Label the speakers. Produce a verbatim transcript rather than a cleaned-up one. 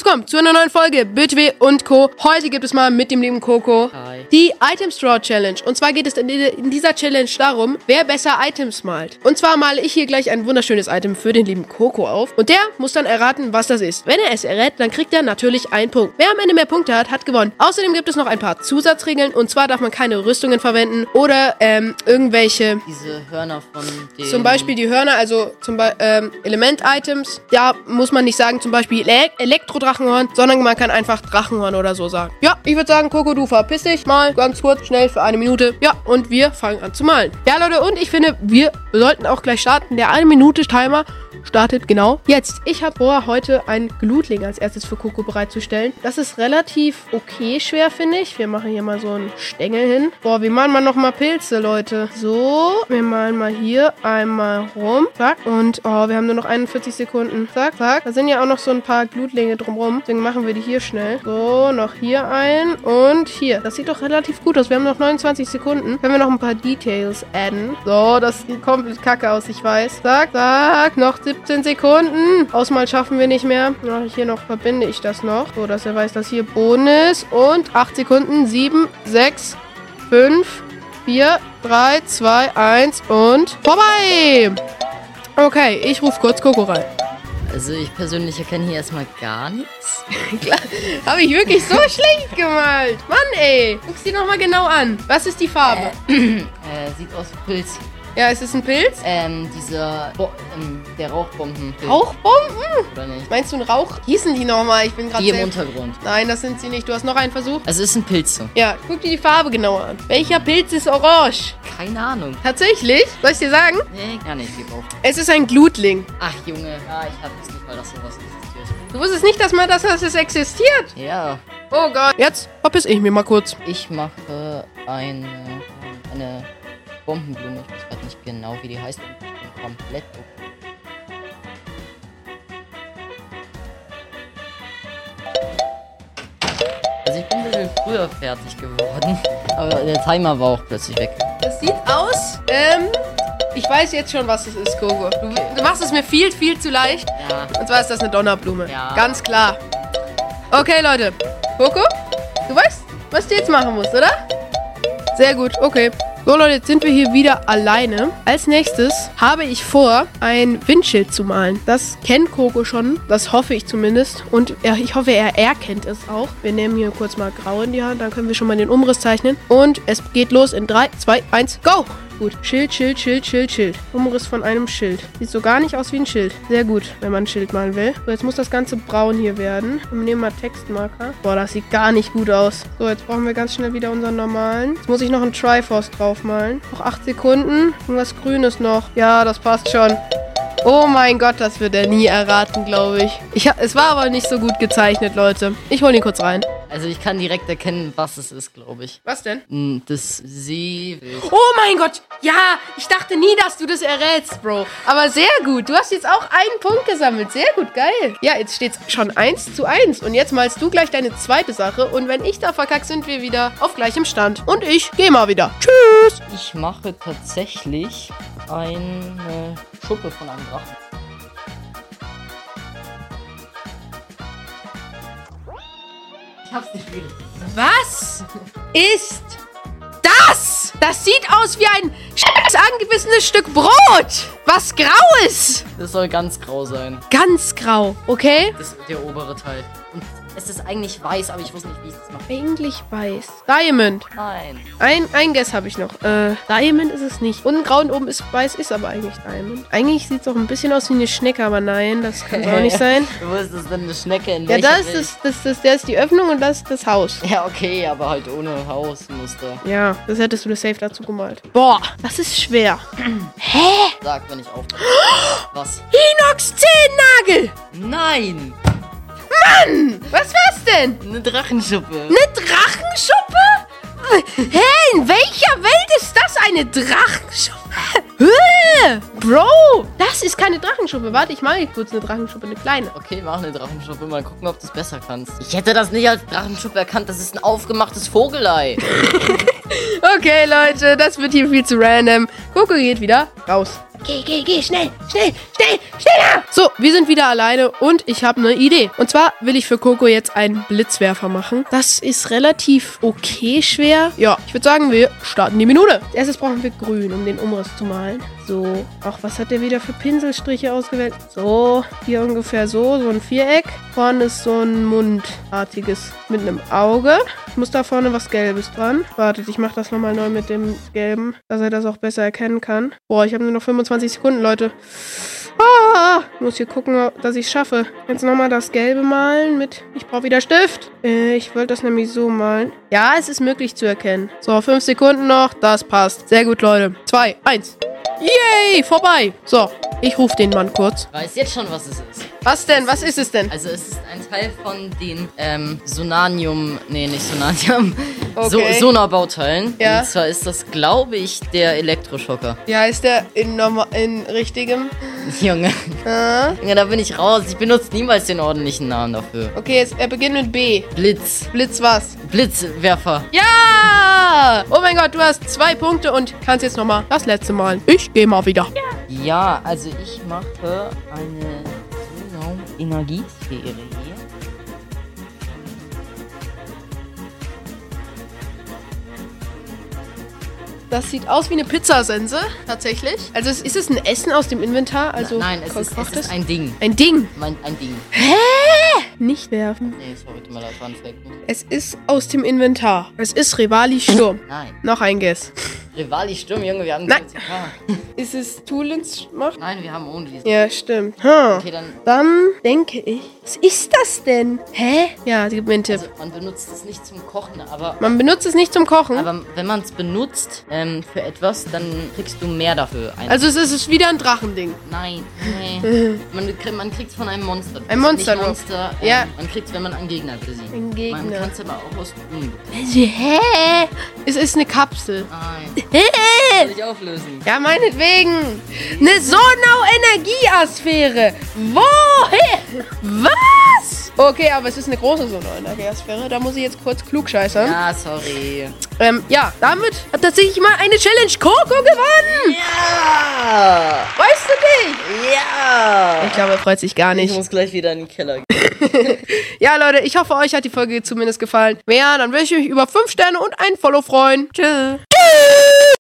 Speaker 1: herzlich willkommen zu einer neuen Folge B T W und Co. Heute gibt es mal mit dem lieben Coco
Speaker 2: Hi.
Speaker 1: die Items Draw Challenge. Und zwar geht es in, in dieser Challenge darum, wer besser Items malt. Und zwar male ich hier gleich ein wunderschönes Item für den lieben Coco auf. Und der muss dann erraten, was das ist. Wenn er es errät, dann kriegt er natürlich einen Punkt. Wer am Ende mehr Punkte hat, hat gewonnen. Außerdem gibt es noch ein paar Zusatzregeln. Und zwar darf man keine Rüstungen verwenden oder ähm, irgendwelche...
Speaker 2: Diese Hörner von den...
Speaker 1: Zum Beispiel die Hörner, also zum Beispiel ähm, Element-Items. Da muss man nicht sagen, zum Beispiel Le Elektro-Drachenhorn, sondern man kann einfach Drachenhorn oder so sagen. Ja, ich würde sagen, Coco, du verpiss dich mal ganz kurz, schnell für eine Minute. Ja, und wir fangen an zu malen. Ja, Leute, und ich finde, wir sollten auch gleich starten. Der eine Minute Timer startet genau jetzt. Ich habe vor, heute einen Glutling als erstes für Coco bereitzustellen. Das ist relativ okay schwer, finde ich. Wir machen hier mal so einen Stängel hin. Boah, wir malen mal nochmal Pilze, Leute. So, wir malen mal hier einmal rum. Zack. Und, oh, wir haben nur noch einundvierzig Sekunden. Zack, zack. Da sind ja auch noch so ein paar Glutlinge drumrum. Deswegen machen wir die hier schnell. So, noch hier ein und hier. Das sieht doch relativ gut aus. Wir haben noch neunundzwanzig Sekunden. Können wir noch ein paar Details adden. So, das sieht komplett kacke aus, ich weiß. Zack, zack. Noch siebzehn Sekunden. Ausmal schaffen wir nicht mehr. Ja, hier noch verbinde ich das noch. So, dass er weiß, dass hier Boden ist. Und acht Sekunden. sieben, sechs, fünf, vier, drei, zwei, eins und vorbei. Okay, ich rufe kurz Coco rein.
Speaker 2: Also ich persönlich erkenne hier erstmal gar nichts.
Speaker 1: Klar, habe ich wirklich so schlecht gemalt. Mann, ey. Guck's dir nochmal genau an. Was ist die Farbe?
Speaker 2: Äh, äh, sieht aus wie Pilz.
Speaker 1: Ja, ist es ein Pilz?
Speaker 2: Ähm, dieser, Bo ähm, der Rauchbomben.
Speaker 1: Rauchbomben?
Speaker 2: Oder nicht?
Speaker 1: Meinst du einen Rauch? Hießen die nochmal? Ich bin gerade
Speaker 2: Die im
Speaker 1: selbst...
Speaker 2: Untergrund.
Speaker 1: Nein, das sind sie nicht. Du hast noch einen Versuch?
Speaker 2: Also es sind Pilze.
Speaker 1: Ja, guck dir die Farbe genauer an. Welcher Pilz ist orange?
Speaker 2: Keine Ahnung.
Speaker 1: Tatsächlich? Soll ich dir sagen?
Speaker 2: Nee, gar nicht, gib auf.
Speaker 1: Es ist ein Glutling.
Speaker 2: Ach Junge, ja, ich hatte es nicht mal, dass sowas existiert.
Speaker 1: Du wusstest nicht, dass man das, dass es existiert?
Speaker 2: Ja.
Speaker 1: Oh Gott. Jetzt verpiss ich mich mal kurz.
Speaker 2: Ich mache eine, eine Bombenblume. Ich weiß gerade nicht genau, wie die heißt. Ich bin komplett okay. Also ich bin ein bisschen früher fertig geworden. Aber der Timer war auch plötzlich weg.
Speaker 1: Das sieht aus, ähm... Ich weiß jetzt schon, was es ist, Coco. Du, du machst es mir viel, viel zu leicht.
Speaker 2: Ja.
Speaker 1: Und zwar ist das eine Donnerblume.
Speaker 2: Ja.
Speaker 1: Ganz klar. Okay, Leute. Coco, du weißt, was du jetzt machen musst, oder? Sehr gut, okay. So, Leute, jetzt sind wir hier wieder alleine. Als nächstes habe ich vor, ein Windschild zu malen. Das kennt Coco schon. Das hoffe ich zumindest. Und er, ich hoffe, er erkennt es auch. Wir nehmen hier kurz mal Grau in die Hand. Dann können wir schon mal den Umriss zeichnen. Und es geht los in drei, zwei, eins, go! Gut. Schild, Schild, Schild, Schild, Schild. Umriss von einem Schild. Sieht so gar nicht aus wie ein Schild. Sehr gut, wenn man ein Schild malen will. So, jetzt muss das Ganze braun hier werden. Und wir nehmen mal Textmarker. Boah, das sieht gar nicht gut aus. So, jetzt brauchen wir ganz schnell wieder unseren normalen. Jetzt muss ich noch einen Triforce draufmalen. Noch acht Sekunden. Irgendwas Grünes noch. Ja, das passt schon. Oh mein Gott, das wird er nie erraten, glaube ich. ich ha- es war aber nicht so gut gezeichnet, Leute. Ich hole ihn kurz rein.
Speaker 2: Also ich kann direkt erkennen, was es ist, glaube ich.
Speaker 1: Was denn?
Speaker 2: Hm, Das See.
Speaker 1: Oh mein Gott! Ja, ich dachte nie, dass du das errätst, Bro. Aber sehr gut. Du hast jetzt auch einen Punkt gesammelt. Sehr gut, geil. Ja, jetzt steht's schon eins zu eins. Und jetzt malst du gleich deine zweite Sache. Und wenn ich da verkacke, sind wir wieder auf gleichem Stand. Und ich gehe mal wieder. Tschüss!
Speaker 2: Ich mache tatsächlich eine Schuppe von einem Drachen. Ich hab's nicht wieder.
Speaker 1: Was ist das? Das sieht aus wie ein scheiß angebissenes Stück Brot. Was Graues.
Speaker 2: Das soll ganz grau sein.
Speaker 1: Ganz grau, okay?
Speaker 2: Das ist der obere Teil. Und es ist eigentlich weiß, aber ich wusste nicht, wie ich das mache.
Speaker 1: Eigentlich weiß. Diamond.
Speaker 2: Nein.
Speaker 1: Ein, ein Guess habe ich noch. Äh, Diamond ist es nicht. Unten grau und oben ist weiß, ist aber eigentlich Diamond. Eigentlich sieht es auch ein bisschen aus wie eine Schnecke, aber nein, das kann es auch nicht sein.
Speaker 2: Wo ist das denn, eine Schnecke? In
Speaker 1: Ja,
Speaker 2: welcher
Speaker 1: das
Speaker 2: Welt?
Speaker 1: ist, das, das, der ist die Öffnung und das ist das Haus.
Speaker 2: Ja, okay, aber halt ohne Hausmuster.
Speaker 1: Ja, das hättest du das safe dazu gemalt. Boah, das ist schwer. Hä?
Speaker 2: Sag, wenn ich auf. Was?
Speaker 1: Inox-Zehennagel!
Speaker 2: Nein!
Speaker 1: Mann! Was war's denn?
Speaker 2: Eine Drachenschuppe.
Speaker 1: Eine Drachenschuppe? Hä? In welcher Welt ist das eine Drachenschuppe? Hä? Bro, das ist keine Drachenschuppe. Warte, ich mache hier kurz eine Drachenschuppe, eine kleine.
Speaker 2: Okay, mach eine Drachenschuppe. Mal gucken, ob du es besser kannst. Ich hätte das nicht als Drachenschuppe erkannt. Das ist ein aufgemachtes Vogelei.
Speaker 1: Okay, Leute, das wird hier viel zu random. Coco geht wieder raus. Geh, geh, geh, schnell, schnell, schnell, schneller. So, wir sind wieder alleine und ich habe eine Idee. Und zwar will ich für Coco jetzt einen Blitzwerfer machen. Das ist relativ okay schwer. Ja, ich würde sagen, wir starten die Minute. Als erstes brauchen wir grün, um den Umriss zu malen. So, ach, was hat der wieder für Pinselstriche ausgewählt? So, hier ungefähr so, so ein Viereck. Vorne ist so ein mundartiges mit einem Auge. Ich muss da vorne was Gelbes dran. Wartet, ich mache das nochmal neu mit dem Gelben, dass er das auch besser erkennen kann. Boah, ich habe nur noch fünfundzwanzig Sekunden, Leute. Ah, ich muss hier gucken, dass ich es schaffe. Jetzt nochmal das Gelbe malen mit... Ich brauche wieder Stift. Äh, ich wollte das nämlich so malen. Ja, es ist möglich zu erkennen. So, fünf Sekunden noch. Das passt. Sehr gut, Leute. Zwei, eins. Yay, vorbei. So, ich rufe den Mann kurz.
Speaker 2: Ich weiß jetzt schon, was es ist.
Speaker 1: Was denn? Was ist es denn?
Speaker 2: Also es ist ein Teil von den ähm, Sonanium, nee, nicht Sonanium,
Speaker 1: Okay.
Speaker 2: so Sonarbauteilen.
Speaker 1: Ja.
Speaker 2: Und zwar ist das, glaube ich, der Elektroschocker.
Speaker 1: Wie heißt der in, norma in richtigem?
Speaker 2: Junge.
Speaker 1: Ah.
Speaker 2: Junge, da bin ich raus. Ich benutze niemals den ordentlichen Namen dafür.
Speaker 1: Okay, jetzt, er beginnt mit B.
Speaker 2: Blitz.
Speaker 1: Blitz was?
Speaker 2: Blitzwerfer.
Speaker 1: Ja! Oh mein Gott, du hast zwei Punkte und kannst jetzt nochmal das letzte Mal. Ich gehe mal wieder.
Speaker 2: Ja, also ich mache eine Energiesphäre hier.
Speaker 1: Das sieht aus wie eine Pizzasense, tatsächlich. Also ist, ist es ein Essen aus dem Inventar? Also
Speaker 2: Nein, es ist, es ist ein Ding.
Speaker 1: ein Ding.
Speaker 2: Mein, ein Ding.
Speaker 1: Nicht werfen.
Speaker 2: Nee, sorry, tut mir leid, war ein Fake.
Speaker 1: Es ist aus dem Inventar. Es ist Rivali Sturm.
Speaker 2: Nein.
Speaker 1: Noch ein Guess.
Speaker 2: Rivali Sturm, Junge, wir haben
Speaker 1: Nein.
Speaker 2: zwanzig K.
Speaker 1: Ist es Tulens Macht?
Speaker 2: Nein, wir haben Only.
Speaker 1: Ja, stimmt. Hm.
Speaker 2: Okay, dann.
Speaker 1: Dann denke ich. Was ist das denn? Hä? Ja, gib mir einen Tipp.
Speaker 2: Also, man benutzt es nicht zum Kochen, aber.
Speaker 1: Man benutzt es nicht zum Kochen.
Speaker 2: Aber wenn man es benutzt ähm, für etwas, dann kriegst du mehr dafür. Ein
Speaker 1: Also es ist, es ist wieder ein Drachending.
Speaker 2: Nein, nee. man, kriegt- man kriegt es von einem Monster.
Speaker 1: Ein Monster
Speaker 2: Nicht
Speaker 1: nur.
Speaker 2: Monster ähm,
Speaker 1: Ja.
Speaker 2: Man kriegt es, wenn man einen Gegner besiegt.
Speaker 1: Ein Gegner.
Speaker 2: Man kann es aber auch aus Truhen bekommen.
Speaker 1: Also, hä? Es ist eine Kapsel.
Speaker 2: Nein.
Speaker 1: Hä?
Speaker 2: Will ich auflösen.
Speaker 1: Ja, meinetwegen. Eine Sonau-Energieasphäre. Woher? Was? Okay, aber es ist eine große Sonau-Energieasphäre. Da muss ich jetzt kurz klugscheißern. Ja.
Speaker 2: Ja, sorry.
Speaker 1: Ähm, ja, damit hat tatsächlich mal eine Challenge Coco gewonnen.
Speaker 2: Ja!
Speaker 1: Weißt du nicht?
Speaker 2: Ja!
Speaker 1: Ich glaube, er freut sich gar
Speaker 2: Ich
Speaker 1: nicht.
Speaker 2: muss gleich wieder in den Keller gehen.
Speaker 1: Ja, Leute, ich hoffe, euch hat die Folge zumindest gefallen. Wenn ja, dann würde ich mich über fünf Sterne und ein Follow freuen. Tschüss. Tschüss.